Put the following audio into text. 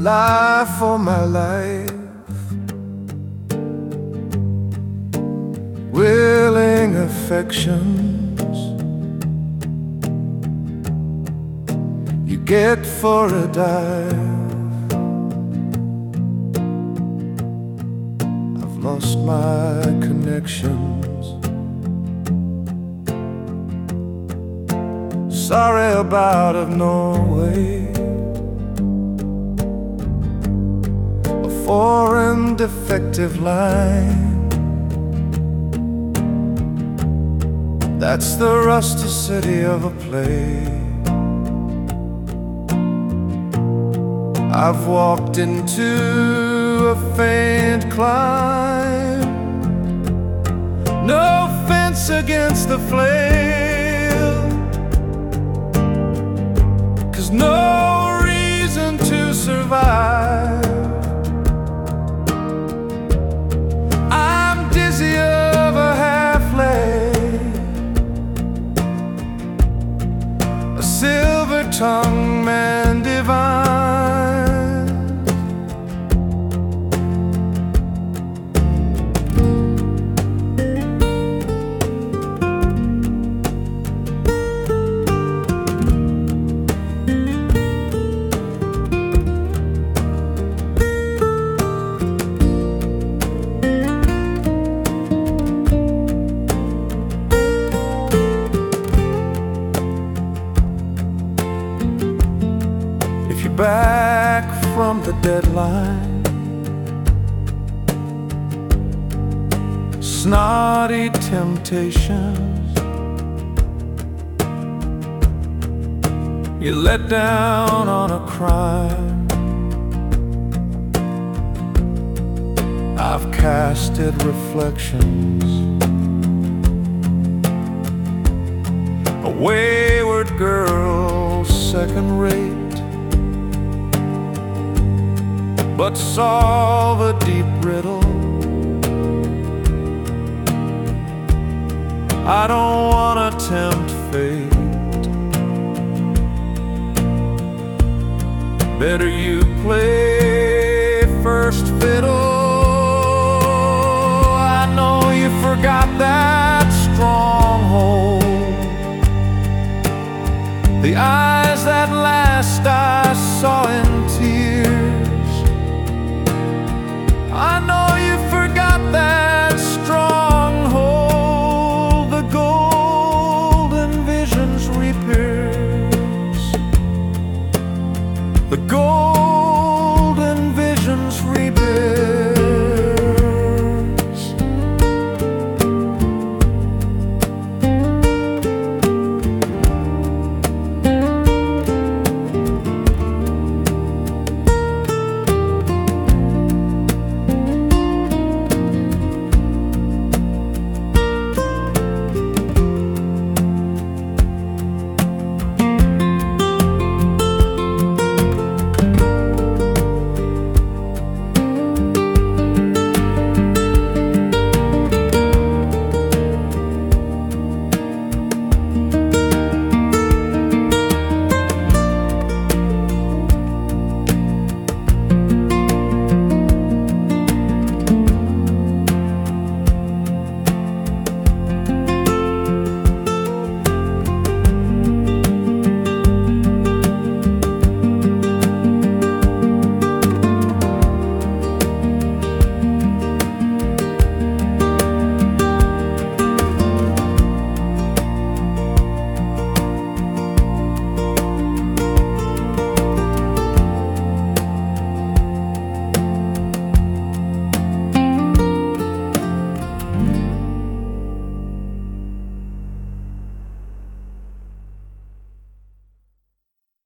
life for my life, willing affections you get for a dive. I've lost my connections. Sorry about of Norway, a foreign defective line. That's the rusticity of a play. I've walked into a faint climb, no fence against the flail, 'cause no reason to survive. I'm dizzy of a half-lay, a silver-tongued man divine. Back from the deadline, snotty temptations, you let down on a crime. I've casted reflections, a wayward girl, second rate, but solve a deep riddle. I don't wanna tempt fate. Better you play first fiddle. I know you forgot that